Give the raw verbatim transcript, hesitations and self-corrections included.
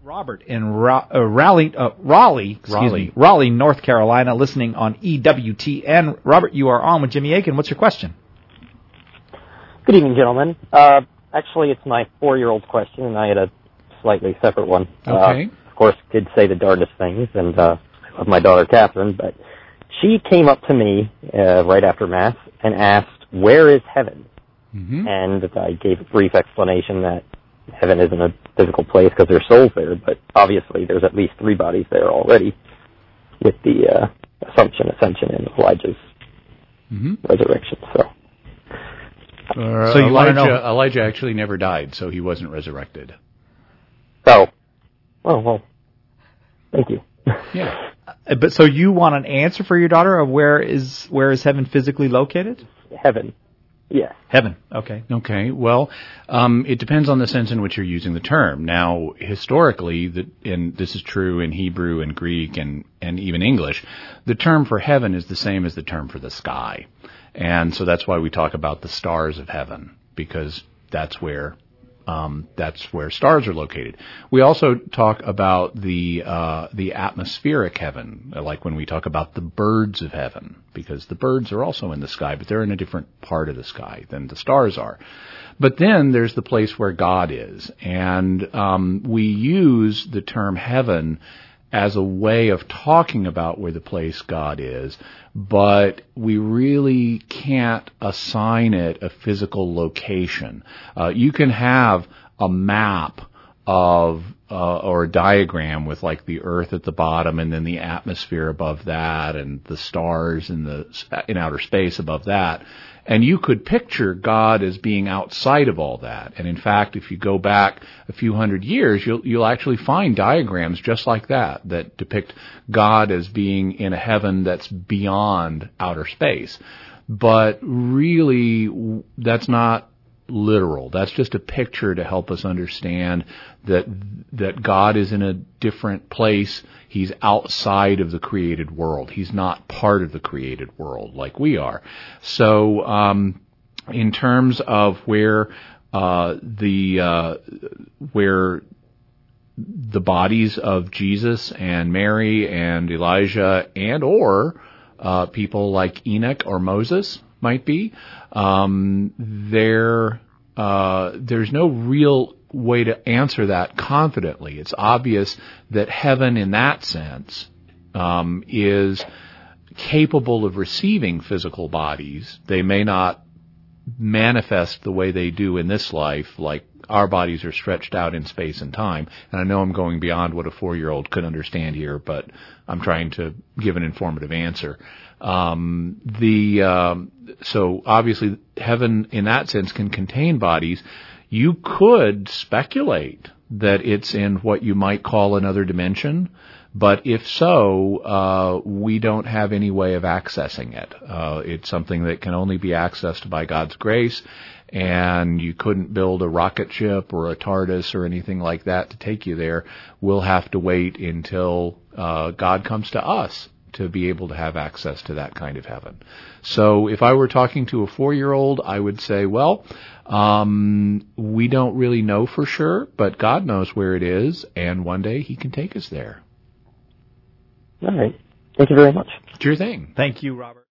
Robert in Ra- uh, Raleigh, uh, Raleigh, excuse Raleigh. me, Raleigh, North Carolina, listening on E W T N. Robert, you are on with Jimmy Akin. What's your question? Good evening, gentlemen. Uh, actually, it's my four-year-old's question, and I had a slightly separate one. Okay. Uh, of course, kids say the darndest things, and uh, I love my daughter, Catherine, but she came up to me uh, right after Mass and asked, where is heaven? Mm-hmm. And I gave a brief explanation that heaven isn't a physical place because there's souls there, but obviously there's at least three bodies there already with the uh, Assumption, Ascension, and Elijah's Mm-hmm. resurrection. So, Uh, So you wanna Elijah, know- Elijah actually never died, so he wasn't resurrected. so, oh, well, thank you. Yeah. Uh, But so you want an answer for your daughter of where is where is heaven physically located? Heaven, yes. Heaven. Okay. Okay. Well, um, it depends on the sense in which you're using the term. Now, historically, the, and this is true in Hebrew and Greek and, and even English, the term for heaven is the same as the term for the sky. And so that's why we talk about the stars of heaven, because that's where um, that's where stars are located. We also talk about the uh, the atmospheric heaven, like when we talk about the birds of heaven, because the birds are also in the sky, but they're in a different part of the sky than the stars are. But then there's the place where God is, and um, we use the term heaven as a way of talking about where the place God is, but we really can't assign it a physical location. Uh, you can have a map of uh, or a diagram with like the Earth at the bottom and then the atmosphere above that and the stars in the in outer space above that. And you could picture God as being outside of all that. And in fact, if you go back a few hundred years, you'll, you'll actually find diagrams just like that, that depict God as being in a heaven that's beyond outer space. But really, that's not literal. That's just a picture to help us understand that that God is in a different place. He's outside of the created world. He's not part of the created world like we are. So, um, in terms of where uh, the uh, where the bodies of Jesus and Mary and Elijah and or uh, people like Enoch or Moses might be, um, there uh, there's no real way to answer that confidently. It's obvious that heaven in that sense um, is capable of receiving physical bodies. They may not manifest the way they do in this life, like our bodies are stretched out in space and time. And I know I'm going beyond what a four-year-old could understand here, but I'm trying to give an informative answer. Um, the um, so obviously heaven in that sense can contain bodies. You could speculate that it's in what you might call another dimension, but if so, uh, we don't have any way of accessing it. Uh, it's something that can only be accessed by God's grace, and you couldn't build a rocket ship or a TARDIS or anything like that to take you there. We'll have to wait until uh, God comes to us to be able to have access to that kind of heaven. So if I were talking to a four-year-old, I would say, well, um, we don't really know for sure, but God knows where it is, and one day He can take us there. All right. Thank you very much. It's your thing. Thank you, Robert.